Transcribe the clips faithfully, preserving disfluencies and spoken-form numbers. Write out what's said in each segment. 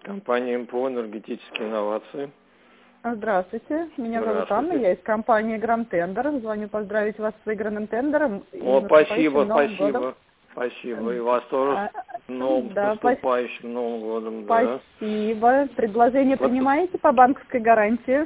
Компания МПО «Энергетические инновации». Здравствуйте, меня зовут Здравствуйте. Анна, я из компании Гранд Тендер. Звоню поздравить вас с выигранным тендером. и О, спасибо, наступающим Новым спасибо. годом. Спасибо. И вас тоже А, с новым, да, наступающим Новым годом. Да. Спасибо. Предложение Вот. принимаете по банковской гарантии?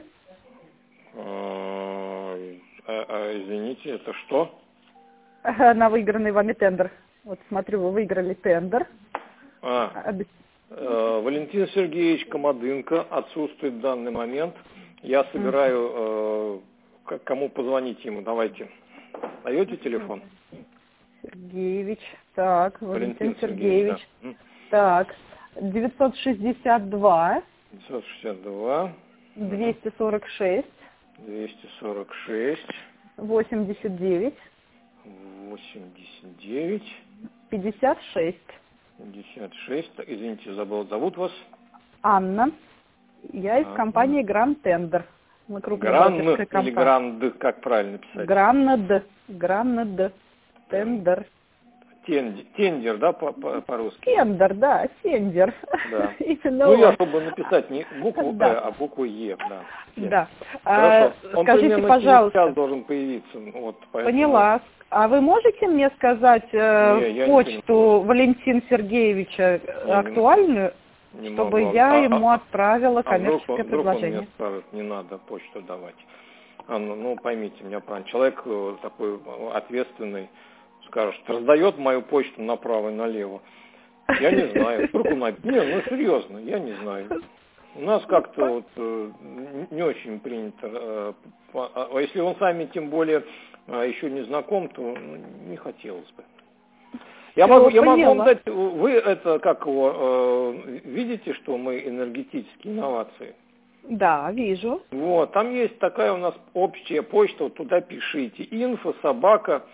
А, а, а, извините, это что? На выигранный вами тендер. Вот смотрю, вы выиграли тендер. А, Обе- э, Валентин Сергеевич Комодынко отсутствует в данный момент. Я собираю, э, к- кому позвонить ему. Давайте. Даете телефон? Сергеевич. Так, Валентин Валентин Сергеевич. Сергеевич, да. М. Так, девятьсот шестьдесят два девятьсот шестьдесят два двести сорок шесть двести сорок шесть восемьдесят девять восемьдесят девять пятьдесят шесть. пятьдесят шесть. Извините, забыл, зовут вас? Анна. Я из Анна. компании Гранд Тендер. Мы крупная Гранд бухгалтерская или компания. Гранд, как правильно писать? Гранд. Гранд. Тендер. Тендер, тендер, да, по- по- по-русски? Тендер, да, тендер. Да. Именно Ну, я, он. чтобы написать не букву Да. «э», а букву «е», да. Тендер. Да. Хорошо. А, Он скажите, примерно пожалуйста. через час должен появиться. Вот, поэтому... Поняла. А вы можете мне сказать э, Не, я почту Валентина Сергеевича Не, не актуальную, Не чтобы могу. я А- ему а- отправила А вдруг коммерческое он, вдруг он мне предложение? скажет, не надо почту давать. Анна, ну поймите меня правильно, человек э, такой э, ответственный, скажет, раздает мою почту направо и налево. Я не знаю. Вдруг он... об- Не, ну серьезно, я не знаю. У нас как-то вот э, не очень принято. э, по- А если он сами тем более э, еще не знаком, то ну, не хотелось бы. Я Всё, могу, я могу вам поняла. дать, вы это, как его, э, видите, что мы энергетические инновации? Да, вижу. Вот, там есть такая у нас общая почта, вот туда пишите, инфо, собака,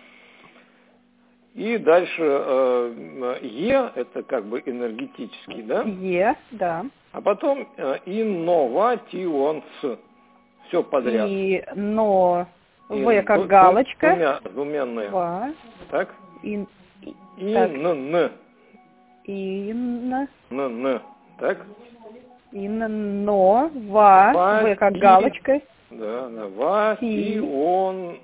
и дальше э, Е, это как бы энергетический, да? Е, да. А потом э, инновационс, все подряд. И, но, И В как ду- ду- галочка. Двумя, двумя «н». В. Так? И, и- И так, н, н, ин, н, н, так? ин, но, ва, В как Вати- галочка. Да, да, васионс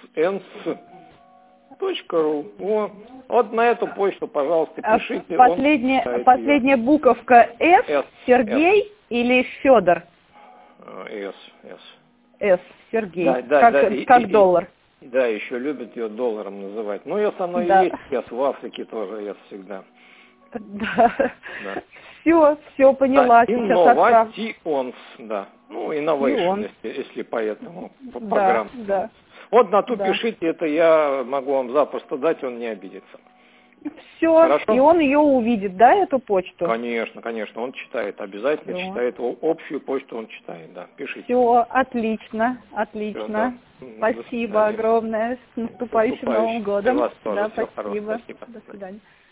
точка ру. О, вот на эту почту, пожалуйста, А пишите. последняя, он последняя буковка С, С, Сергей или Федор? С, С. С, Сергей. Да, да, как да, и- как и- доллар. Да, еще любят ее долларом называть. Ну, С оно и Да. есть, С в Африке тоже С всегда. Да. Да. Все, все поняла. Да, Сейчас отправлю. инновационс, да. Ну, innovation, Innovation. если, если по этому, по Да, программе. да. Вот на ту Да. пишите, это я могу вам запросто дать, он не обидится. Все, Хорошо? и он ее увидит, да, эту почту? Конечно, конечно, он читает, обязательно Всё. читает, о- общую почту он читает, да, пишите. Все, отлично, Всё, отлично. да. До Спасибо свидания. огромное. С наступающим Наступающим. Новым годом. Для вас тоже Да, всего хорошего. спасибо. Спасибо. До свидания.